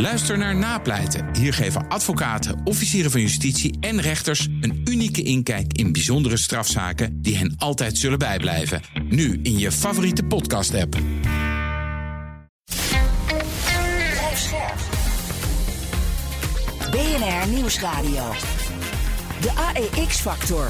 Luister naar Napleiten. Hier geven advocaten, officieren van justitie en rechters een unieke inkijk in bijzondere strafzaken die hen altijd zullen bijblijven. Nu in je favoriete podcast-app. BNR Nieuwsradio. De AEX-factor.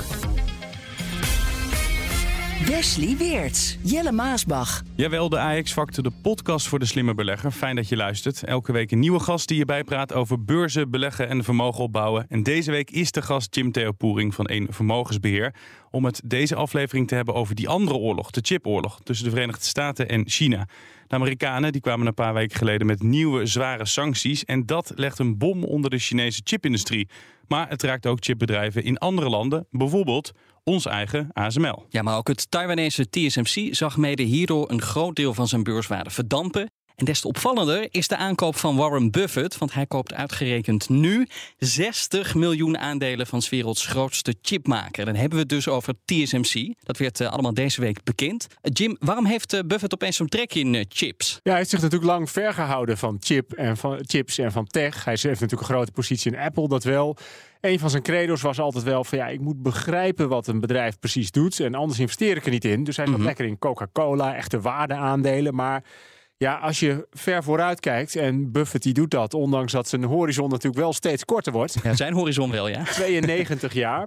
Wesley Weerts, Jelle Maasbach. Jawel, de AEX-factor, de podcast voor de slimme belegger. Fijn dat je luistert. Elke week een nieuwe gast die je bijpraat over beurzen, beleggen en vermogen opbouwen. En deze week is de gast Jim Theopoering van Een Vermogensbeheer. Om het deze aflevering te hebben over die andere oorlog, de chipoorlog tussen de Verenigde Staten en China. De Amerikanen die kwamen een paar weken geleden met nieuwe zware sancties. En dat legt een bom onder de Chinese chipindustrie. Maar het raakt ook chipbedrijven in andere landen, bijvoorbeeld ons eigen ASML. Ja, maar ook het Taiwanese TSMC zag mede hierdoor een groot deel van zijn beurswaarde verdampen. En des te opvallender is de aankoop van Warren Buffett, want hij koopt uitgerekend nu 60 miljoen aandelen van 's werelds grootste chipmaker. Dan hebben we het dus over TSMC. Dat werd allemaal deze week bekend. Jim, waarom heeft Buffett opeens zo'n trek in chips? Ja, hij heeft zich natuurlijk lang vergehouden van chips en van tech. Hij heeft natuurlijk een grote positie in Apple, dat wel. Een van zijn credo's was altijd wel van ik moet begrijpen wat een bedrijf precies doet. En anders investeer ik er niet in. Dus hij zat lekker in Coca-Cola, echte waardeaandelen. Maar ja, als je ver vooruit kijkt, en Buffett die doet dat, ondanks dat zijn horizon natuurlijk wel steeds korter wordt. Ja, zijn horizon wel, ja. 92 jaar.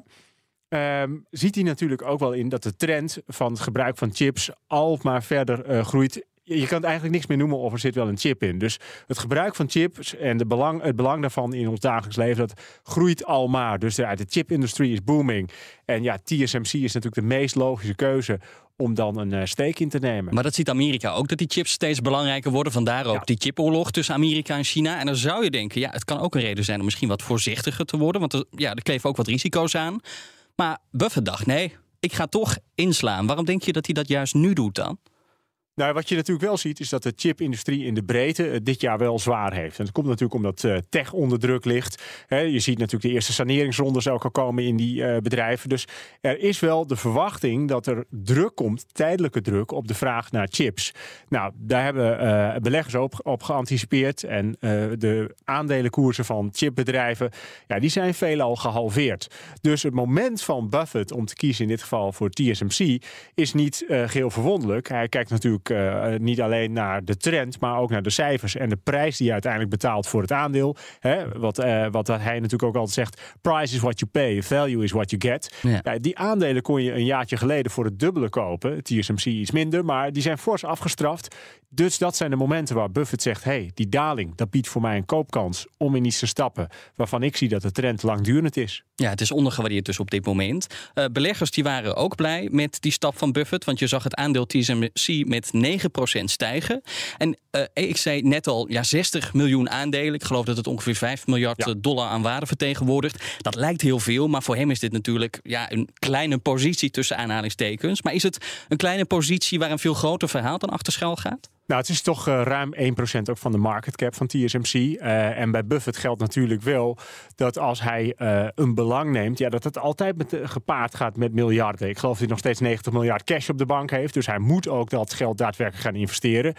Ziet hij natuurlijk ook wel in dat de trend van het gebruik van chips al maar verder groeit. Je kan het eigenlijk niks meer noemen of er zit wel een chip in. Dus het gebruik van chips en het belang daarvan in ons dagelijks leven, dat groeit al maar. Dus de chipindustrie is booming. En ja, TSMC is natuurlijk de meest logische keuze om dan een steek in te nemen. Maar dat ziet Amerika ook, dat die chips steeds belangrijker worden. Vandaar ook die chipoorlog tussen Amerika en China. En dan zou je denken, het kan ook een reden zijn om misschien wat voorzichtiger te worden. Want er kleven ook wat risico's aan. Maar Buffett dacht, nee, ik ga toch inslaan. Waarom denk je dat hij dat juist nu doet dan? Nou, wat je natuurlijk wel ziet is dat de chipindustrie in de breedte dit jaar wel zwaar heeft. En dat komt natuurlijk omdat tech onder druk ligt. Je ziet natuurlijk de eerste saneringsrondes ook al komen in die bedrijven. Dus er is wel de verwachting dat er druk komt, tijdelijke druk, op de vraag naar chips. Nou, daar hebben beleggers op geanticipeerd. En de aandelenkoersen van chipbedrijven, die zijn veelal gehalveerd. Dus het moment van Buffett om te kiezen in dit geval voor TSMC is niet geheel verwonderlijk. Hij kijkt natuurlijk niet alleen naar de trend, maar ook naar de cijfers en de prijs die je uiteindelijk betaalt voor het aandeel. Wat hij natuurlijk ook altijd zegt, price is what you pay, value is what you get. Ja, die aandelen kon je een jaartje geleden voor het dubbele kopen. TSMC iets minder, maar die zijn fors afgestraft. Dus dat zijn de momenten waar Buffett zegt, die daling, dat biedt voor mij een koopkans om in iets te stappen waarvan ik zie dat de trend langdurend is. Ja, het is ondergewaardeerd dus op dit moment. Beleggers die waren ook blij met die stap van Buffett, want je zag het aandeel TSMC met 9% stijgen. En ik zei net al, 60 miljoen aandelen. Ik geloof dat het ongeveer $5 miljard aan waarde vertegenwoordigt. Dat lijkt heel veel, maar voor hem is dit natuurlijk een kleine positie tussen aanhalingstekens. Maar is het een kleine positie waar een veel groter verhaal dan achter schuil gaat? Nou, het is toch ruim 1% ook van de market cap van TSMC. En bij Buffett geldt natuurlijk wel dat als hij een belang neemt, dat het altijd gepaard gaat met miljarden. Ik geloof dat hij nog steeds 90 miljard cash op de bank heeft. Dus hij moet ook dat geld daadwerkelijk gaan investeren.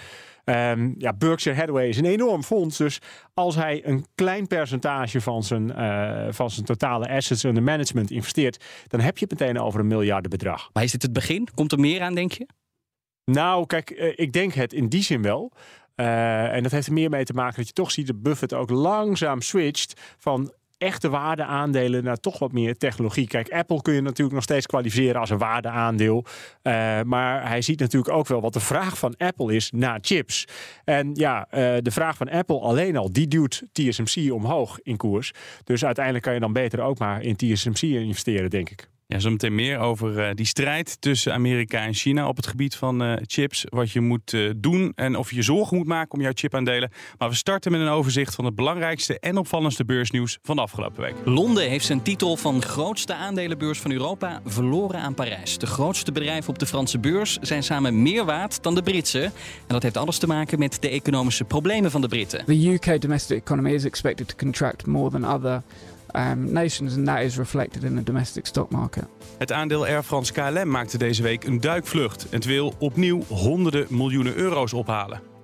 Berkshire Hathaway is een enorm fonds. Dus als hij een klein percentage van zijn totale assets under management investeert, dan heb je het meteen over een miljardenbedrag. Maar is dit het begin? Komt er meer aan, denk je? Nou, kijk, ik denk het in die zin wel. En dat heeft er meer mee te maken dat je toch ziet dat Buffett ook langzaam switcht van echte waardeaandelen naar toch wat meer technologie. Kijk, Apple kun je natuurlijk nog steeds kwalificeren als een waardeaandeel. Maar hij ziet natuurlijk ook wel wat de vraag van Apple is naar chips. En de vraag van Apple alleen al, die duwt TSMC omhoog in koers. Dus uiteindelijk kan je dan beter ook maar in TSMC investeren, denk ik. Ja, zometeen meer over die strijd tussen Amerika en China op het gebied van chips. Wat je moet doen en of je zorgen moet maken om jouw chipaandelen. Maar we starten met een overzicht van het belangrijkste en opvallendste beursnieuws van de afgelopen week. Londen heeft zijn titel van grootste aandelenbeurs van Europa verloren aan Parijs. De grootste bedrijven op de Franse beurs zijn samen meer waard dan de Britse. En dat heeft alles te maken met de economische problemen van de Britten. The UK domestic economy is expected to contract more than other nations, and that is reflected in the domestic stock market. Het aandeel Air France KLM maakte deze week een duikvlucht. Het wil opnieuw honderden miljoenen euro's ophalen.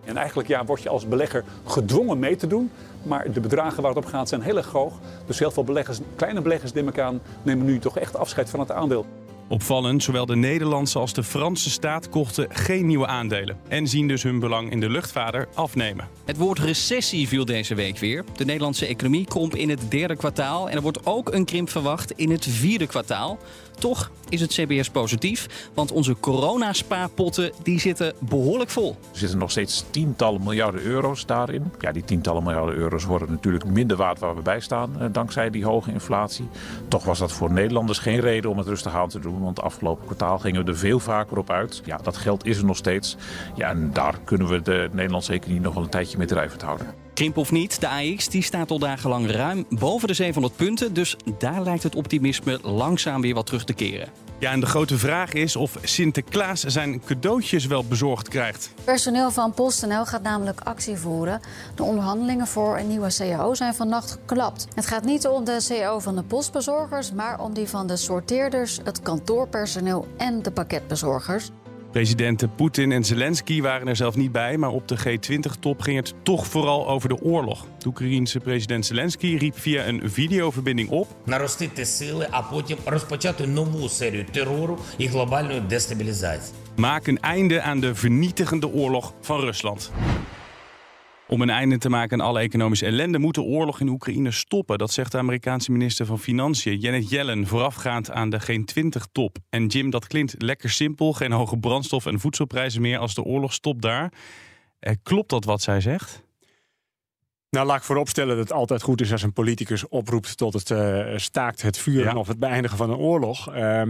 En eigenlijk word je als belegger gedwongen mee te doen. Maar de bedragen waar het op gaat zijn heel erg hoog. Dus heel veel beleggers, kleine beleggers nemen nu toch echt afscheid van het aandeel. Opvallend, zowel de Nederlandse als de Franse staat kochten geen nieuwe aandelen. En zien dus hun belang in de luchtvaarder afnemen. Het woord recessie viel deze week weer. De Nederlandse economie kromp in het derde kwartaal. En er wordt ook een krimp verwacht in het vierde kwartaal. Toch is het CBS positief, want onze coronaspaarpotten die zitten behoorlijk vol. Er zitten nog steeds tientallen miljarden euro's daarin. Ja, die tientallen miljarden euro's worden natuurlijk minder waard waar we bij staan, dankzij die hoge inflatie. Toch was dat voor Nederlanders geen reden om het rustig aan te doen, want afgelopen kwartaal gingen we er veel vaker op uit. Ja, dat geld is er nog steeds. Ja, en daar kunnen we de Nederlandse economie nog wel een tijdje mee drijvend houden. Krimp of niet, de AEX die staat al dagenlang ruim boven de 700 punten. Dus daar lijkt het optimisme langzaam weer wat terug te keren. Ja, en de grote vraag is of Sinterklaas zijn cadeautjes wel bezorgd krijgt. Personeel van PostNL gaat namelijk actie voeren. De onderhandelingen voor een nieuwe CAO zijn vannacht geklapt. Het gaat niet om de CAO van de postbezorgers, maar om die van de sorteerders, het kantoorpersoneel en de pakketbezorgers. Presidenten Poetin en Zelensky waren er zelf niet bij, maar op de G20-top ging het toch vooral over de oorlog. De Oekraïense president Zelensky riep via een videoverbinding op: наростити сили, а потім розпочати нову серію терору і глобальної дестабілізації. Maak een einde aan de vernietigende oorlog van Rusland. Om een einde te maken aan alle economische ellende moet de oorlog in Oekraïne stoppen. Dat zegt de Amerikaanse minister van Financiën, Janet Yellen, voorafgaand aan de G20-top. En Jim, dat klinkt lekker simpel. Geen hoge brandstof- en voedselprijzen meer als de oorlog stopt daar. Klopt dat wat zij zegt? Nou, laat ik vooropstellen dat het altijd goed is als een politicus oproept tot het staakt het vuren of het beëindigen van een oorlog.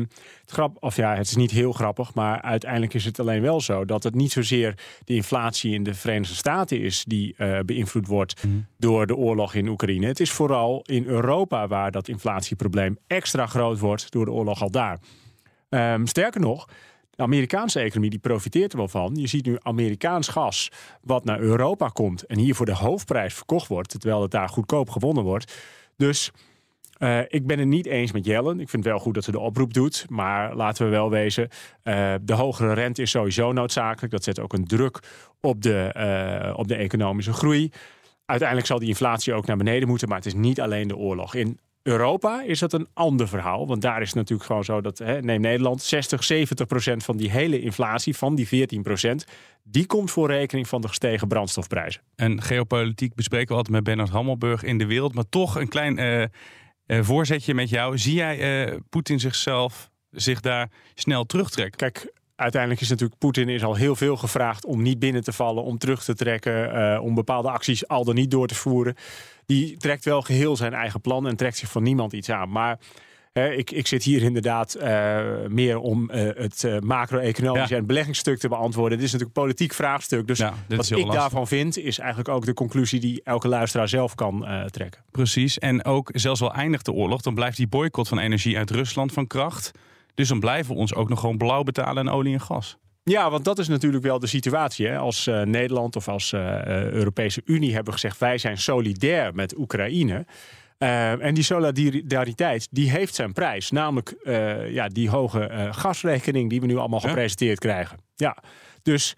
Het is niet heel grappig, maar uiteindelijk is het alleen wel zo dat het niet zozeer de inflatie in de Verenigde Staten is die beïnvloed wordt door de oorlog in Oekraïne. Het is vooral in Europa waar dat inflatieprobleem extra groot wordt door de oorlog al daar. Sterker nog, de Amerikaanse economie die profiteert er wel van. Je ziet nu Amerikaans gas wat naar Europa komt en hier voor de hoofdprijs verkocht wordt, terwijl het daar goedkoop gewonnen wordt. Dus ik ben het niet eens met Yellen. Ik vind het wel goed dat ze de oproep doet, maar laten we wel wezen, de hogere rente is sowieso noodzakelijk. Dat zet ook een druk op de economische groei. Uiteindelijk zal die inflatie ook naar beneden moeten, maar het is niet alleen de oorlog. In Europa is dat een ander verhaal. Want daar is het natuurlijk gewoon zo dat, neem Nederland, 60-70% van die hele inflatie, van die 14%, die komt voor rekening van de gestegen brandstofprijzen. En geopolitiek bespreken we altijd met Bernard Hammelburg in De Wereld. Maar toch een klein voorzetje met jou. Zie jij Poetin zich daar snel terugtrekken? Kijk, uiteindelijk is natuurlijk Poetin is al heel veel gevraagd om niet binnen te vallen, om terug te trekken, om bepaalde acties al dan niet door te voeren. Die trekt wel geheel zijn eigen plan en trekt zich van niemand iets aan. Maar ik zit hier inderdaad meer om het macro-economische en beleggingsstuk te beantwoorden. Dit is natuurlijk een politiek vraagstuk. Dus wat ik daarvan vind, is eigenlijk ook de conclusie die elke luisteraar zelf kan trekken. Precies. En ook zelfs al eindigt de oorlog, dan blijft die boycott van energie uit Rusland van kracht. Dus dan blijven we ons ook nog gewoon blauw betalen aan olie en gas. Ja, want dat is natuurlijk wel de situatie. Hè? Als Nederland of als Europese Unie hebben gezegd, wij zijn solidair met Oekraïne. En die solidariteit, die heeft zijn prijs. Namelijk die hoge gasrekening die we nu allemaal gepresenteerd krijgen. Ja, dus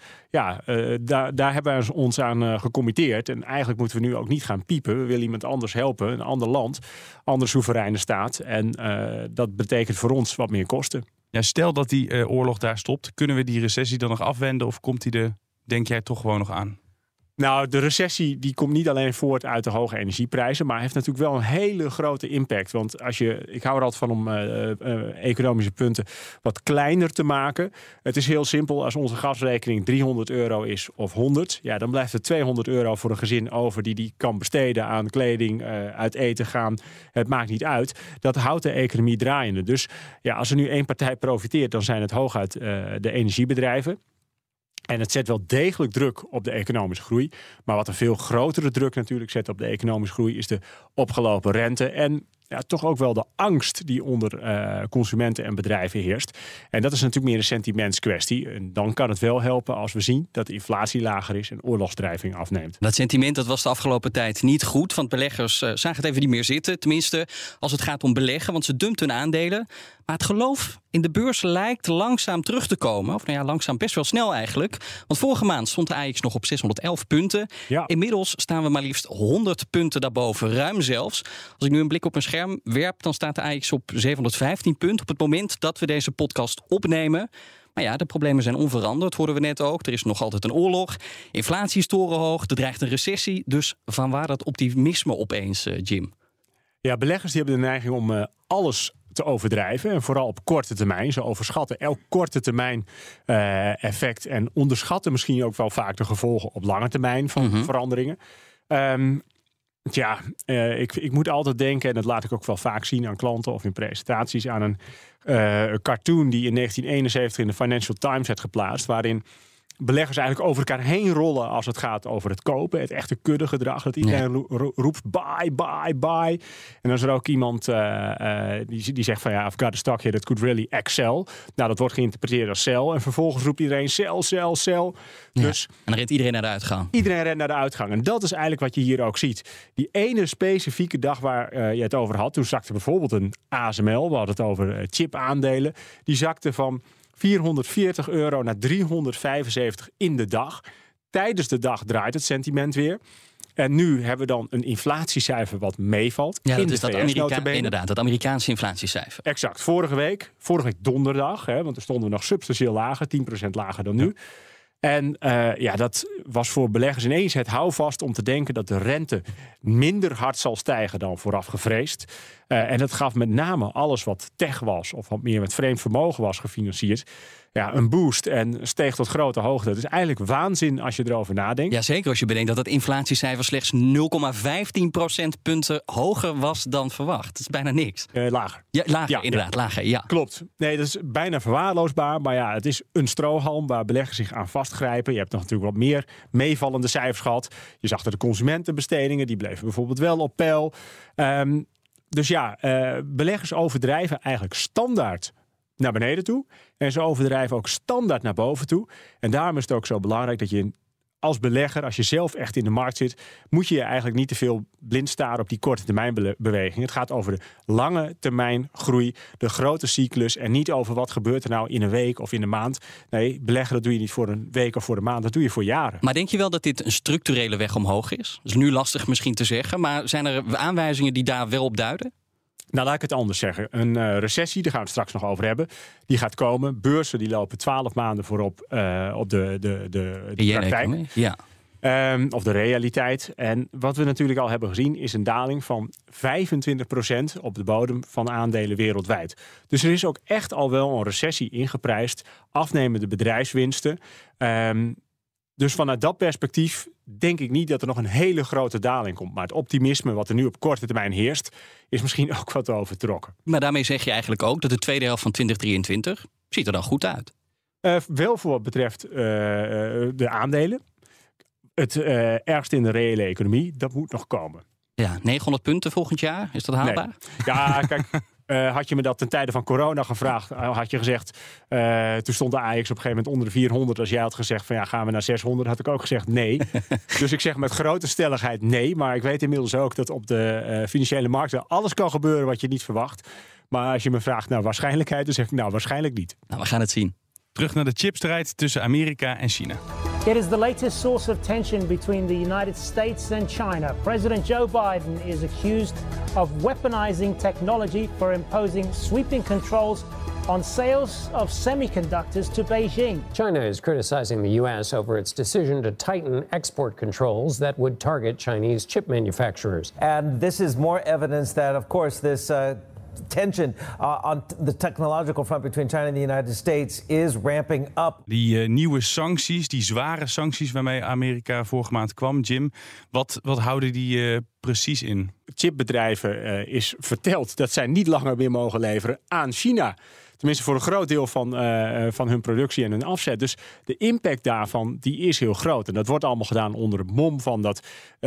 daar hebben we ons aan gecommitteerd. En eigenlijk moeten we nu ook niet gaan piepen. We willen iemand anders helpen, een ander land, andere soevereine staat. En dat betekent voor ons wat meer kosten. Ja, stel dat die oorlog daar stopt, kunnen we die recessie dan nog afwenden of komt die denk jij, toch gewoon nog aan? Nou, de recessie die komt niet alleen voort uit de hoge energieprijzen, maar heeft natuurlijk wel een hele grote impact. Want ik hou er altijd van om economische punten wat kleiner te maken. Het is heel simpel, als onze gasrekening €300 is of 100, ja, dan blijft er €200 voor een gezin over die kan besteden aan kleding, uit eten gaan. Het maakt niet uit. Dat houdt de economie draaiende. Dus ja, als er nu één partij profiteert, dan zijn het hooguit de energiebedrijven. En het zet wel degelijk druk op de economische groei. Maar wat een veel grotere druk natuurlijk zet op de economische groei is de opgelopen rente. En toch ook wel de angst die onder consumenten en bedrijven heerst. En dat is natuurlijk meer een sentimentskwestie. En dan kan het wel helpen als we zien dat de inflatie lager is en oorlogsdreiging afneemt. Dat sentiment dat was de afgelopen tijd niet goed, want beleggers zagen het even niet meer zitten. Tenminste, als het gaat om beleggen, want ze dumpten hun aandelen. Maar het geloof in de beurs lijkt langzaam terug te komen. Of langzaam best wel snel eigenlijk. Want vorige maand stond de AEX nog op 611 punten. Ja. Inmiddels staan we maar liefst 100 punten daarboven, ruim zelfs. Als ik nu een blik op mijn scherm werp, dan staat de AEX op 715 punten op het moment dat we deze podcast opnemen. Maar ja, de problemen zijn onveranderd, hoorden we net ook. Er is nog altijd een oorlog. Inflatie is torenhoog, er dreigt een recessie. Dus vanwaar dat optimisme opeens, Jim? Ja, beleggers die hebben de neiging om alles te overdrijven. En vooral op korte termijn. Ze overschatten elk korte termijn effect. En onderschatten misschien ook wel vaak de gevolgen op lange termijn van veranderingen. Ik moet altijd denken, en dat laat ik ook wel vaak zien aan klanten of in presentaties, aan een cartoon die in 1971 in de Financial Times werd geplaatst, waarin beleggers eigenlijk over elkaar heen rollen als het gaat over het kopen. Het echte kuddegedrag. Dat iedereen roept buy, buy, buy. En dan is er ook iemand die zegt van I've got a stock here that could really excel. Nou, dat wordt geïnterpreteerd als sell. En vervolgens roept iedereen sell, sell, sell. Ja. Dus en dan rent iedereen naar de uitgang. Iedereen rent naar de uitgang. En dat is eigenlijk wat je hier ook ziet. Die ene specifieke dag waar je het over had. Toen zakte bijvoorbeeld een ASML. We hadden het over chip-aandelen. Die zakte van €440 naar 375 in de dag. Tijdens de dag draait het sentiment weer. En nu hebben we dan een inflatiecijfer wat meevalt. Ja, dat is dat Amerikaanse inflatiecijfer. Exact. Vorige week donderdag, want er stonden we nog substantieel lager, 10% lager dan nu. Ja. En dat was voor beleggers ineens het houvast om te denken dat de rente minder hard zal stijgen dan vooraf gevreesd. En dat gaf met name alles wat tech was of wat meer met vreemd vermogen was gefinancierd, een boost en steeg tot grote hoogte. Het is eigenlijk waanzin als je erover nadenkt. Ja, zeker als je bedenkt dat het inflatiecijfer slechts 0,15 procentpunten hoger was dan verwacht. Dat is bijna niks. Lager. Ja, lager, inderdaad. Lager, ja. Klopt. Nee, dat is bijna verwaarloosbaar. Maar het is een strohalm waar beleggers zich aan vastgrijpen. Je hebt nog natuurlijk wat meer meevallende cijfers gehad. Je zag dat de consumentenbestedingen, die bleven bijvoorbeeld wel op peil. Beleggers overdrijven eigenlijk standaard naar beneden toe. En ze overdrijven ook standaard naar boven toe. En daarom is het ook zo belangrijk dat je als belegger, als je zelf echt in de markt zit, moet je eigenlijk niet te veel blind staren op die korte termijn beweging. Het gaat over de lange termijn groei, de grote cyclus en niet over wat gebeurt er nou in een week of in een maand. Nee, beleggen dat doe je niet voor een week of voor een maand, dat doe je voor jaren. Maar denk je wel dat dit een structurele weg omhoog is? Dat is nu lastig misschien te zeggen, maar zijn er aanwijzingen die daar wel op duiden? Nou, laat ik het anders zeggen. Een recessie, daar gaan we het straks nog over hebben, die gaat komen. Beurzen die lopen 12 maanden voorop op de praktijk. Ja. Of de realiteit. En wat we natuurlijk al hebben gezien is een daling van 25% op de bodem van aandelen wereldwijd. Dus er is ook echt al wel een recessie ingeprijsd. Afnemende bedrijfswinsten. Dus vanuit dat perspectief denk ik niet dat er nog een hele grote daling komt. Maar het optimisme wat er nu op korte termijn heerst, is misschien ook wat overtrokken. Maar daarmee zeg je eigenlijk ook dat de tweede helft van 2023 ziet er dan goed uit. Wel voor wat betreft de aandelen. Het ergste in de reële economie, dat moet nog komen. Ja, 900 punten volgend jaar, is dat haalbaar? Nee. Ja, kijk, had je me dat ten tijde van corona gevraagd, had je gezegd, toen stond de AEX op een gegeven moment onder de 400. Als jij had gezegd van gaan we naar 600, had ik ook gezegd nee. Dus ik zeg met grote stelligheid nee. Maar ik weet inmiddels ook dat op de financiële markten alles kan gebeuren wat je niet verwacht. Maar als je me vraagt naar waarschijnlijkheid, dan zeg ik waarschijnlijk niet. Nou, we gaan het zien. Terug naar de chipstrijd tussen Amerika en China. It is the latest source of tension between the United States and China. President Joe Biden is accused of weaponizing technology for imposing sweeping controls on sales of semiconductors to Beijing. China is criticizing the U.S. over its decision to tighten export controls that would target Chinese chip manufacturers. And this is more evidence that, of course, this tension on the technological front between China and the United States is ramping up. Die nieuwe sancties, die zware sancties waarmee Amerika vorige maand kwam, Jim, wat houden die precies in? Chipbedrijven is verteld dat zij niet langer meer mogen leveren aan China. Tenminste voor een groot deel van hun productie en hun afzet. Dus de impact daarvan die is heel groot. En dat wordt allemaal gedaan onder het mom van dat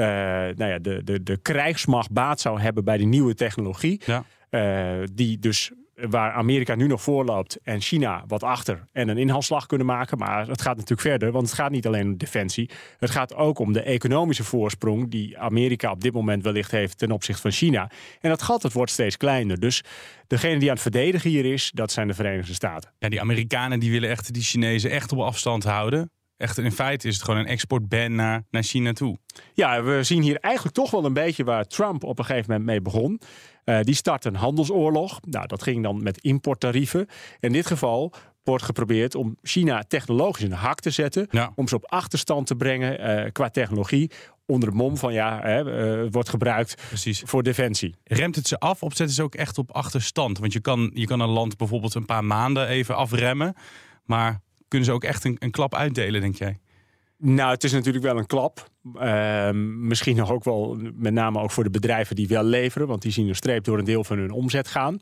de krijgsmacht baat zou hebben bij die nieuwe technologie. Ja. Die dus waar Amerika nu nog voorloopt en China wat achter en een inhaalslag kunnen maken. Maar het gaat natuurlijk verder, want het gaat niet alleen om defensie. Het gaat ook om de economische voorsprong die Amerika op dit moment wellicht heeft ten opzichte van China. En dat gat wordt steeds kleiner. Dus degene die aan het verdedigen hier is, dat zijn de Verenigde Staten. Ja, die Amerikanen die willen echt die Chinezen echt op afstand houden. Echt, in feite is het gewoon een exportban naar China toe. Ja, we zien hier eigenlijk toch wel een beetje waar Trump op een gegeven moment mee begon. Die start een handelsoorlog. Nou, dat ging dan met importtarieven. In dit geval wordt geprobeerd om China technologisch in de hak te zetten. Ja. Om ze op achterstand te brengen qua technologie. Onder het mom van wordt gebruikt voor defensie. Remt het ze af of zetten ze ook echt op achterstand? Want je kan een land bijvoorbeeld een paar maanden even afremmen. Maar kunnen ze ook echt een klap uitdelen, denk jij? Nou, het is natuurlijk wel een klap. Misschien nog ook wel met name ook voor de bedrijven die wel leveren. Want die zien een streep door een deel van hun omzet gaan.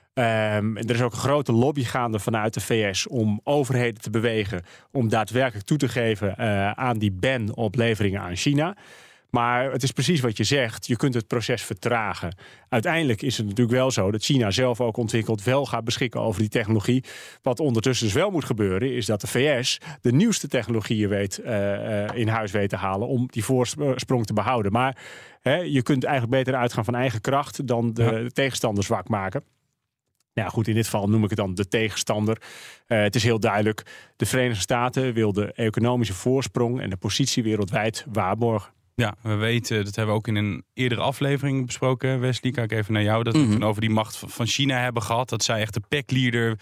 Er is ook een grote lobby gaande vanuit de VS om overheden te bewegen om daadwerkelijk toe te geven aan die ban op leveringen aan China. Maar het is precies wat je zegt. Je kunt het proces vertragen. Uiteindelijk is het natuurlijk wel zo dat China zelf ook ontwikkeld wel gaat beschikken over die technologie. Wat ondertussen dus wel moet gebeuren is dat de VS de nieuwste technologieën in huis weet te halen om die voorsprong te behouden. Maar je kunt eigenlijk beter uitgaan van eigen kracht dan de tegenstander zwak maken. Nou goed, in dit geval noem ik het dan de tegenstander. Het is heel duidelijk. De Verenigde Staten wil de economische voorsprong en de positie wereldwijd waarborgen. Ja, we weten, dat hebben we ook in een eerdere aflevering besproken, Wesley. Kijk even naar jou. Dat we het over die macht van China hebben gehad. Dat zij echt de packleader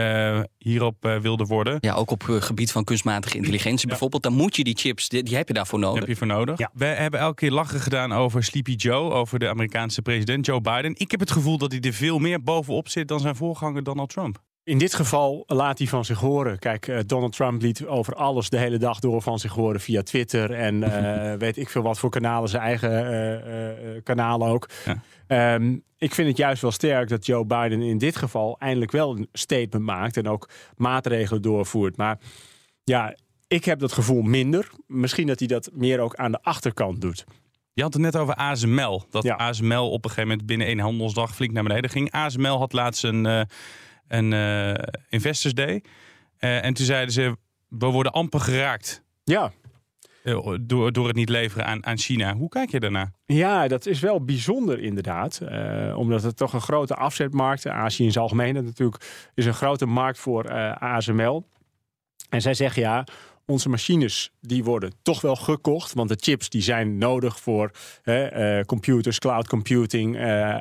hierop wilde worden. Ja, ook op het gebied van kunstmatige intelligentie bijvoorbeeld. Dan moet je die chips, die heb je daarvoor nodig. Heb je voor nodig. Ja. We hebben elke keer lachen gedaan over Sleepy Joe, over de Amerikaanse president Joe Biden. Ik heb het gevoel dat hij er veel meer bovenop zit dan zijn voorganger Donald Trump. In dit geval laat hij van zich horen. Kijk, Donald Trump liet over alles de hele dag door van zich horen via Twitter. En weet ik veel wat voor kanalen, zijn eigen kanalen ook. Ja. Ik vind het juist wel sterk dat Joe Biden in dit geval eindelijk wel een statement maakt. En ook maatregelen doorvoert. Maar ja, ik heb dat gevoel minder. Misschien dat hij dat meer ook aan de achterkant doet. Je had het net over ASML. Dat ASML op een gegeven moment binnen 1 handelsdag flink naar beneden ging. ASML had laatst een Investors Day. En toen zeiden ze, we worden amper geraakt. Ja. Door het niet leveren aan China. Hoe kijk je daarnaar? Ja, dat is wel bijzonder inderdaad. Omdat het toch een grote afzetmarkt, Azië in zijn algemeen natuurlijk, is een grote markt voor ASML. En zij zeggen onze machines die worden toch wel gekocht. Want de chips die zijn nodig voor computers, cloud computing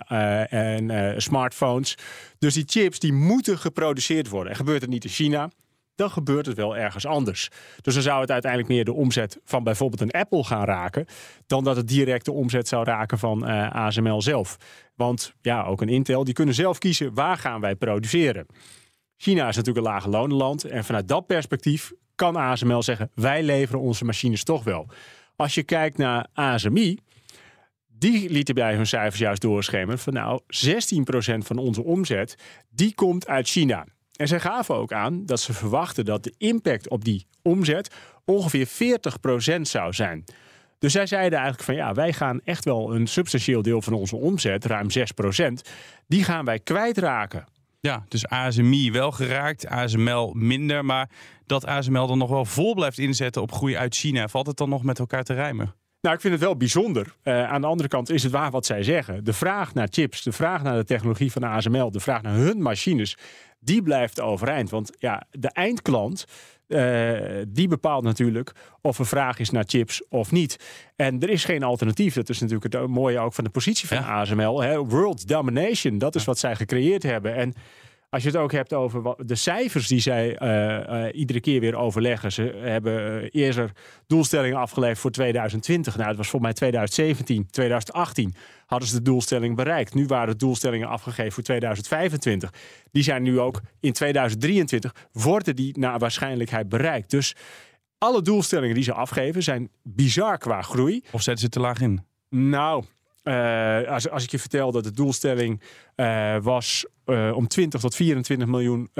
en smartphones. Dus die chips die moeten geproduceerd worden. En gebeurt het niet in China, dan gebeurt het wel ergens anders. Dus dan zou het uiteindelijk meer de omzet van bijvoorbeeld een Apple gaan raken, dan dat het direct de omzet zou raken van ASML zelf. Want ook een Intel, die kunnen zelf kiezen waar gaan wij produceren. China is natuurlijk een lage lonenland. En vanuit dat perspectief kan ASML zeggen, wij leveren onze machines toch wel. Als je kijkt naar ASMI, die lieten bij hun cijfers juist doorschemeren van 16% van onze omzet, die komt uit China. En zij gaven ook aan dat ze verwachten dat de impact op die omzet ongeveer 40% zou zijn. Dus zij zeiden eigenlijk van wij gaan echt wel een substantieel deel van onze omzet, ruim 6%, die gaan wij kwijtraken. Ja, dus ASMI wel geraakt, ASML minder. Maar dat ASML dan nog wel vol blijft inzetten op groei uit China, valt het dan nog met elkaar te rijmen? Nou, ik vind het wel bijzonder. Aan de andere kant is het waar wat zij zeggen. De vraag naar chips, de vraag naar de technologie van ASML, de vraag naar hun machines, die blijft overeind. Want de eindklant, die bepaalt natuurlijk of er vraag is naar chips of niet. En er is geen alternatief. Dat is natuurlijk het mooie ook van de positie van ASML. World domination, dat is wat zij gecreëerd hebben. En als je het ook hebt over de cijfers die zij iedere keer weer overleggen. Ze hebben eerder doelstellingen afgeleverd voor 2020. Nou, het was volgens mij 2017, 2018 hadden ze de doelstelling bereikt. Nu waren de doelstellingen afgegeven voor 2025. Die zijn nu ook in 2023, worden die naar waarschijnlijkheid bereikt. Dus alle doelstellingen die ze afgeven zijn bizar qua groei. Of zetten ze te laag in? Nou, als ik je vertel dat de doelstelling was om 20 tot 24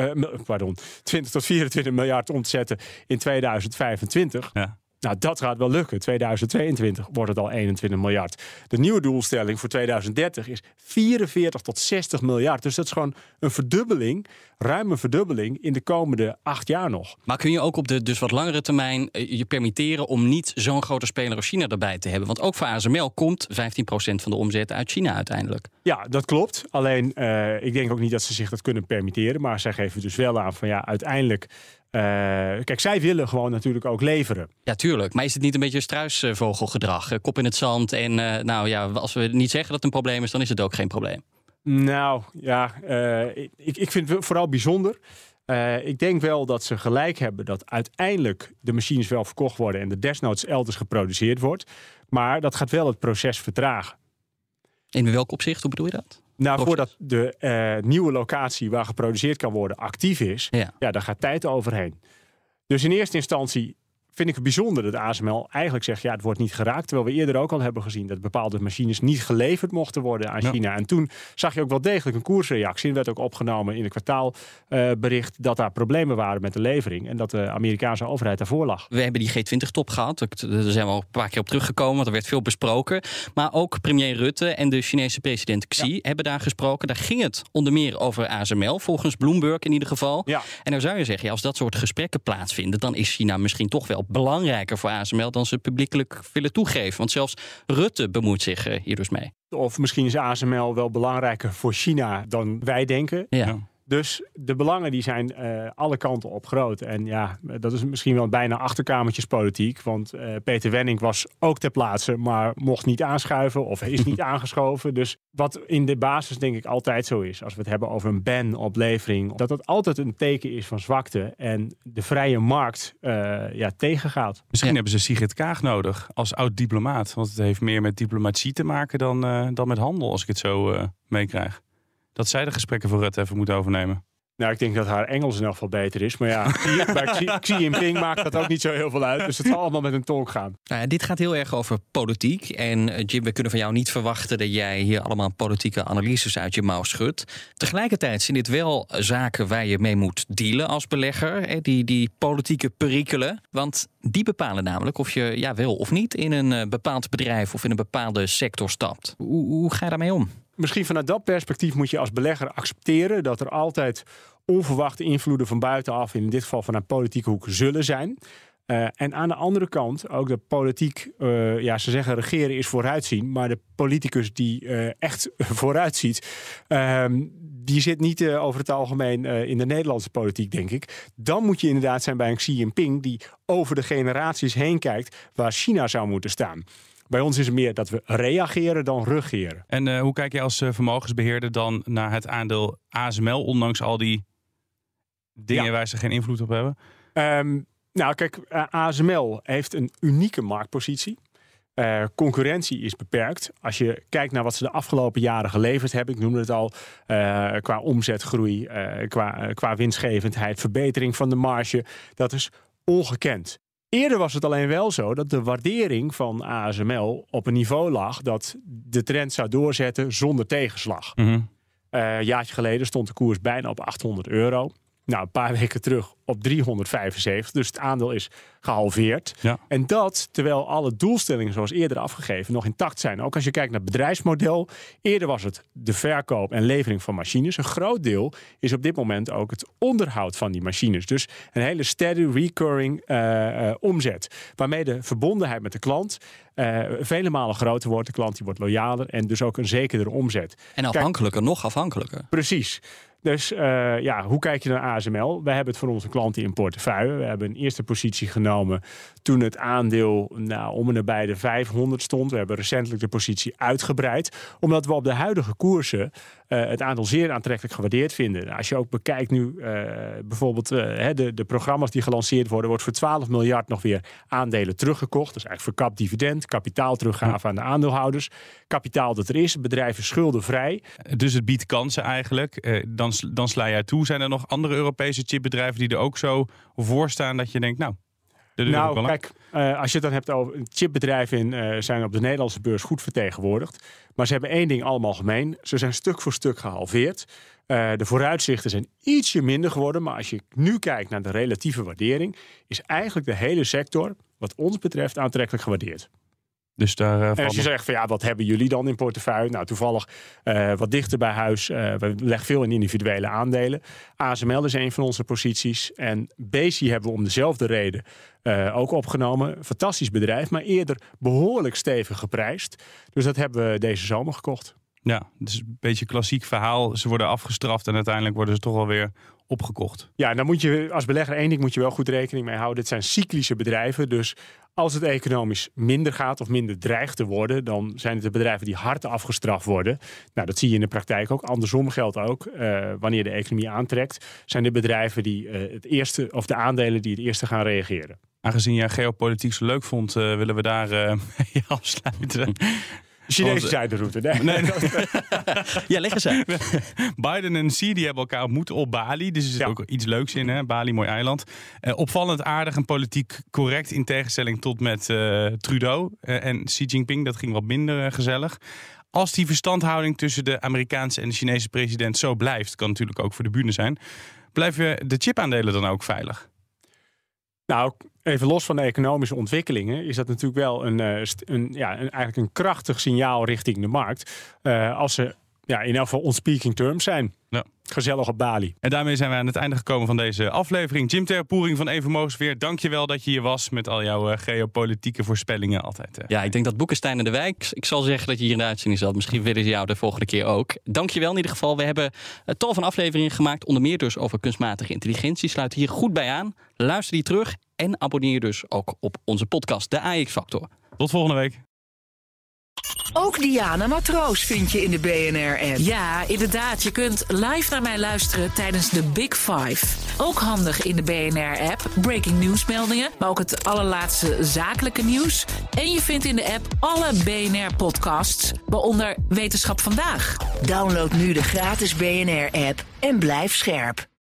miljard om te zetten in 2025. Ja. Nou, dat gaat wel lukken. 2022 wordt het al 21 miljard. De nieuwe doelstelling voor 2030 is 44 tot 60 miljard. Dus dat is gewoon een verdubbeling, ruim een verdubbeling in de komende 8 jaar nog. Maar kun je ook op de dus wat langere termijn je permitteren om niet zo'n grote speler als China erbij te hebben? Want ook voor ASML komt 15% van de omzet uit China uiteindelijk. Ja, dat klopt. Alleen, ik denk ook niet dat ze zich dat kunnen permitteren. Maar zij geven dus wel aan van uiteindelijk... kijk, zij willen gewoon natuurlijk ook leveren. Ja, tuurlijk. Maar is het niet een beetje struisvogelgedrag? Kop in het zand en als we niet zeggen dat het een probleem is, dan is het ook geen probleem. Nou, ja, ik vind het vooral bijzonder. Ik denk wel dat ze gelijk hebben dat uiteindelijk de machines wel verkocht worden en er desnoods elders geproduceerd wordt. Maar dat gaat wel het proces vertragen. In welk opzicht? Hoe bedoel je dat? Nou, voordat de nieuwe locatie waar geproduceerd kan worden actief is, daar gaat tijd overheen. Dus in eerste instantie vind ik het bijzonder dat ASML eigenlijk zegt, het wordt niet geraakt. Terwijl we eerder ook al hebben gezien dat bepaalde machines niet geleverd mochten worden aan China. En toen zag je ook wel degelijk een koersreactie. En werd ook opgenomen in het kwartaalbericht dat daar problemen waren met de levering. En dat de Amerikaanse overheid daarvoor lag. We hebben die G20-top gehad. Daar zijn we al een paar keer op teruggekomen. Want er werd veel besproken. Maar ook premier Rutte en de Chinese president Xi hebben daar gesproken. Daar ging het onder meer over ASML. Volgens Bloomberg in ieder geval. Ja. En dan zou je zeggen, als dat soort gesprekken plaatsvinden, dan is China misschien toch wel belangrijker voor ASML dan ze publiekelijk willen toegeven. Want zelfs Rutte bemoeit zich hier dus mee. Of misschien is ASML wel belangrijker voor China dan wij denken. Ja. Dus de belangen die zijn alle kanten op groot. En dat is misschien wel bijna achterkamertjespolitiek. Want Peter Wenning was ook ter plaatse, maar mocht niet aanschuiven of is niet aangeschoven. Dus wat in de basis denk ik altijd zo is, als we het hebben over een ban op levering, dat het altijd een teken is van zwakte en de vrije markt tegengaat. Misschien hebben ze Sigrid Kaag nodig als oud-diplomaat. Want het heeft meer met diplomatie te maken dan met handel, als ik het zo meekrijg. Dat zij de gesprekken voor Rutte even moeten overnemen. Nou, ik denk dat haar Engels in elk geval beter is. Maar bij Xi Jinping maakt dat ook niet zo heel veel uit. Dus het zal allemaal met een tolk gaan. Dit gaat heel erg over politiek. En Jim, we kunnen van jou niet verwachten dat jij hier allemaal politieke analyses uit je mouw schudt. Tegelijkertijd zijn dit wel zaken waar je mee moet dealen als belegger. Die politieke perikelen. Want die bepalen namelijk of je wel of niet in een bepaald bedrijf of in een bepaalde sector stapt. Hoe ga je daarmee om? Misschien vanuit dat perspectief moet je als belegger accepteren dat er altijd onverwachte invloeden van buitenaf, in dit geval vanuit politieke hoek, zullen zijn. En aan de andere kant ook de politiek, ze zeggen regeren is vooruitzien, maar de politicus die echt vooruitziet, die zit niet over het algemeen in de Nederlandse politiek, denk ik. Dan moet je inderdaad zijn bij een Xi Jinping die over de generaties heen kijkt waar China zou moeten staan. Bij ons is het meer dat we reageren dan regeren. En hoe kijk je als vermogensbeheerder dan naar het aandeel ASML, ondanks al die dingen waar ze geen invloed op hebben? Kijk, ASML heeft een unieke marktpositie. Concurrentie is beperkt. Als je kijkt naar wat ze de afgelopen jaren geleverd hebben, ik noemde het al, qua omzetgroei, qua winstgevendheid, verbetering van de marge, dat is ongekend. Eerder was het alleen wel zo dat de waardering van ASML op een niveau lag dat de trend zou doorzetten zonder tegenslag. Mm-hmm. Een jaartje geleden stond de koers bijna op €800. Nou, een paar weken terug op 375. Dus het aandeel is gehalveerd. Ja. En dat terwijl alle doelstellingen zoals eerder afgegeven nog intact zijn. Ook als je kijkt naar het bedrijfsmodel. Eerder was het de verkoop en levering van machines. Een groot deel is op dit moment ook het onderhoud van die machines. Dus een hele steady, recurring omzet. Waarmee de verbondenheid met de klant vele malen groter wordt. De klant die wordt loyaler en dus ook een zekerdere omzet. En afhankelijker, nog afhankelijker. Precies. Dus hoe kijk je naar ASML? Wij hebben het voor onze klanten in portefeuille. We hebben een eerste positie genomen toen het aandeel om en nabij de 500 stond. We hebben recentelijk de positie uitgebreid. Omdat we op de huidige koersen het aandeel zeer aantrekkelijk gewaardeerd vinden. Nou, als je ook bekijkt nu bijvoorbeeld de programma's die gelanceerd worden, wordt voor 12 miljard nog weer aandelen teruggekocht. Dat is eigenlijk verkapt dividend, kapitaal teruggave aan de aandeelhouders. Kapitaal dat er is, bedrijven schuldenvrij. Dus het biedt kansen eigenlijk. Dan sla jij toe. Zijn er nog andere Europese chipbedrijven die er ook zo voor staan dat je denkt, kijk, als je het dan hebt over chipbedrijven zijn op de Nederlandse beurs goed vertegenwoordigd. Maar ze hebben één ding allemaal gemeen. Ze zijn stuk voor stuk gehalveerd. De vooruitzichten zijn ietsje minder geworden. Maar als je nu kijkt naar de relatieve waardering, is eigenlijk de hele sector, wat ons betreft, aantrekkelijk gewaardeerd. Dus daar, en als je zegt van wat hebben jullie dan in portefeuille? Nou, toevallig wat dichter bij huis. We leggen veel in individuele aandelen. ASML is een van onze posities. En Besi hebben we om dezelfde reden ook opgenomen. Fantastisch bedrijf, maar eerder behoorlijk stevig geprijsd. Dus dat hebben we deze zomer gekocht. Ja, het is een beetje een klassiek verhaal. Ze worden afgestraft en uiteindelijk worden ze toch wel weer opgekocht. Ja, dan moet je als belegger één ding moet je wel goed rekening mee houden. Dit zijn cyclische bedrijven, dus als het economisch minder gaat of minder dreigt te worden, dan zijn het de bedrijven die hard afgestraft worden. Nou, dat zie je in de praktijk ook. Andersom geldt ook, wanneer de economie aantrekt, zijn de bedrijven die het eerste, of de aandelen die het eerste gaan reageren. Aangezien jij geopolitiek zo leuk vond, willen we daar mee afsluiten. Chinese zijderoute. Nee. Ja, leg eens uit. Biden en Xi die hebben elkaar ontmoet op Bali. Dus er zit ook iets leuks in. Hè? Bali, mooi eiland. Opvallend aardig en politiek correct in tegenstelling tot met Trudeau. En Xi Jinping, dat ging wat minder gezellig. Als die verstandhouding tussen de Amerikaanse en de Chinese president zo blijft, kan natuurlijk ook voor de bühne zijn, blijven de chipaandelen dan ook veilig? Nou, even los van de economische ontwikkelingen is dat natuurlijk wel eigenlijk een krachtig signaal richting de markt. Als ze in elk geval on speaking terms zijn. Ja. Gezellig op Bali. En daarmee zijn we aan het einde gekomen van deze aflevering. Jim Terpooring van Eén Vermogensbeheer, dank je wel dat je hier was met al jouw geopolitieke voorspellingen altijd. Ja, ik denk dat Boekenstein en de Wijk, ik zal zeggen dat je hier in de uitzending zat. Misschien willen ze jou de volgende keer ook. Dank je wel in ieder geval. We hebben tal van afleveringen gemaakt, onder meer dus over kunstmatige intelligentie. Sluit hier goed bij aan. Luister die terug en abonneer je dus ook op onze podcast, de AX Factor. Tot volgende week. Ook Diana Matroos vind je in de BNR-app. Ja, inderdaad. Je kunt live naar mij luisteren tijdens de Big Five. Ook handig in de BNR-app. Breaking nieuwsmeldingen, maar ook het allerlaatste zakelijke nieuws. En je vindt in de app alle BNR-podcasts, waaronder Wetenschap Vandaag. Download nu de gratis BNR-app en blijf scherp.